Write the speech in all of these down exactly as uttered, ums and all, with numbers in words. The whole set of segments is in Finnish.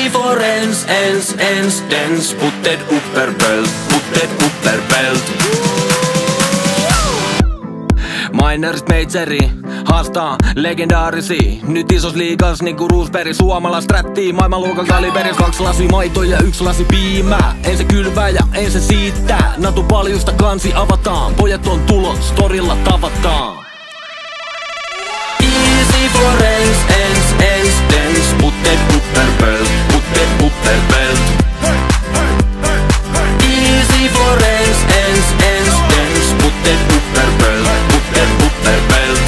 Easy for ens, ens, ens, dens. Putted upperbelt, putted upperbelt. Minerist Majori haastaa legendaarisia. Nyt isos liigas niinku Roosberg. Suomalais rättii maailmanluokan kaliberis. Kaksi lasi maito ja yksi lasi piimää. Ei se kylvää ja ei se siittää. Natu paljusta kansi avataan. Pojat on tulos, storilla tavataan. Easy for ens, ens, ens, dens. Putted upperbelt, putted upperbelt. Easy for ens, ens, ens, dens. Putted upperbelt, putted upperbelt.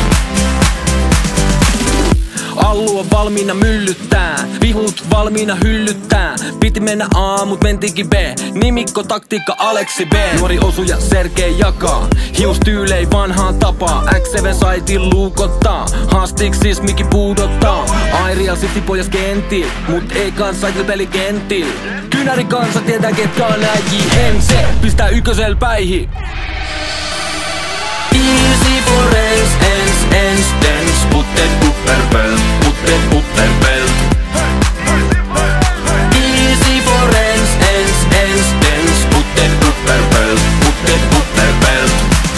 Allu on valmiina myllyttää, vihut valmiina hyllyttää. Piti mennä A, mut mentiinkin B. Nimikko, taktiikka, Aleksi B. Nuori osuja Sergei jakaa, hiustyylei vanhaan tapaa. X seven saitin luukottaa, haastiksis miki puudottaa. Airia City pojas kentil, mut ei kanssa peli kentil. Kynäri kansa tietää ketkä on näji. Hense pistää ykkösel päihin. Easy for ens, ens, ens, dens. Putted upperbelt, putted upperbelt. Easy for ens, ens, ens, dens. Putted upperbelt, putted upperbelt.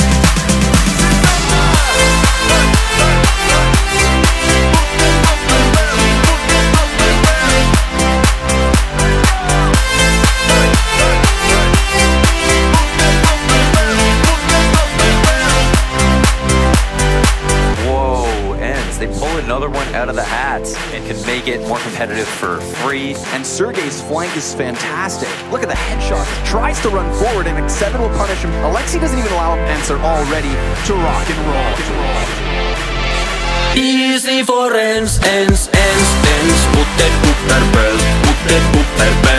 They pull another one out of the hat and can make it more competitive for three. And Sergei's flank is fantastic. Look at the headshot. He tries to run forward and X seven will punish him. Aleksi doesn't even allow him, and they're all ready to rock and roll. Easy for ens, ens, ens, dens. Putted upperbelt, putted upperbelt.